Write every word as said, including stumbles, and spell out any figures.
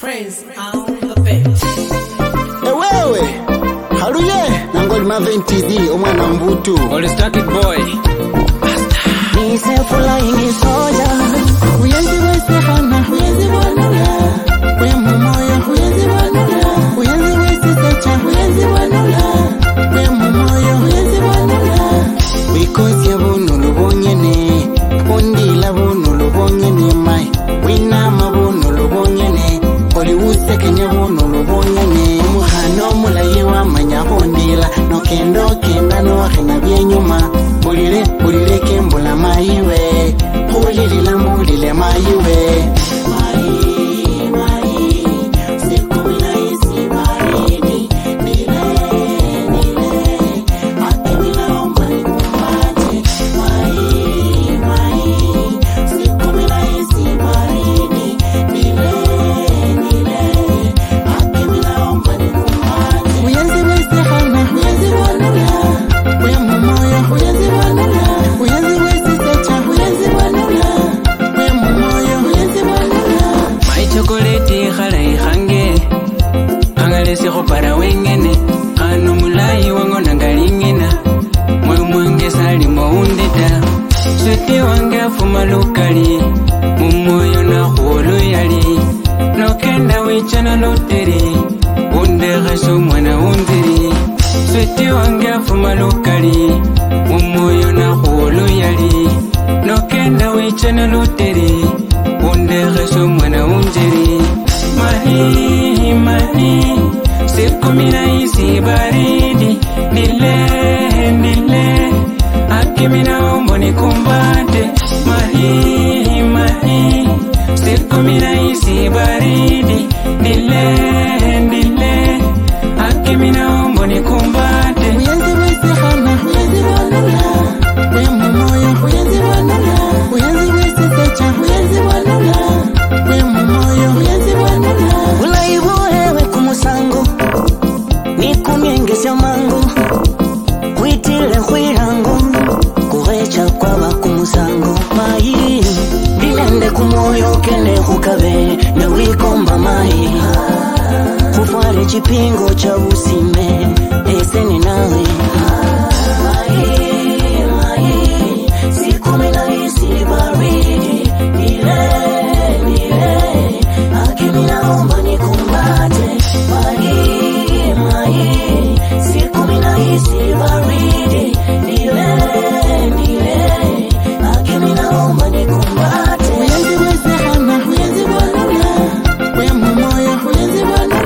Prince on the beat. Ewewe haruye nangoli maventizi omwana mbutu All stuck it boy Ni se flying soldier Uyenzi wese hana Uyenzi wanula We mumoyo Uyenzi wanula Uyenzi wese secha Uyenzi wanula We mumoyo Uyenzi wanula Because ya bunu lubonyene Ondila bunu lubonyene mai Winama bunu lubonyene Oli use kenya bunu lubonyene Muhano mulaye wa manya ondila No kendo kenda no kena bienyuma Bulile bulile kembula maiwe Bulile la bulile maiwe Mai mai Siku ina isi baridi Nile nile Ate bila omba ni kumbate Mai mai Siku ina isi baridi Nile nile Ate bila omba ni kumbate Uyenzi wese hana Uyenzi wanula We mumoyo Uyenzi wanula Uyenzi wese secha Uyenzi wanula We mumoyo Uyenzi wanula My chocolate khalai khange Angale se para wengene Kano mulai wango nangalingena Mwe mwange sali moundeta Swete wange afuma lukali Mumoyo na hulu yali Nokenda wichana loteri Unde gasho mwana undiri Swete wange afuma lukali Mumoyo na hulu yali Nokenda wichana loteri Unde gasho mwana undiri Mahi mahi Siku mina isi baridi Nile nile Aki mina ombo ni kumbate Mahi mahi Siku mina isi baridi Nile nile Aki mina ombo ni kumbate Uyenzi wese hana Uyenzi wanula We mumoyo Uyenzi wanula Uyenzi wese secha Uyenzi wanula We mumoyo Uyenzi wanula Ulaibu hewe kumusango Nikumyengesya mango Kuitile kwirango Kurecha kwaba kumusango Mai Dilende kumoyo kene kukabe Na wikomba mai Kufwale chipingo cha usime Eseni nawe Mai mai Siku mina isi baridi Nile nile Akimi naomba nikumbate Mai mai Siku mina isi baridi Nile nile Akimi naomba nikumbate Uyenzi wese hana Uyenzi wanula We mumoyo Uyenzi wanula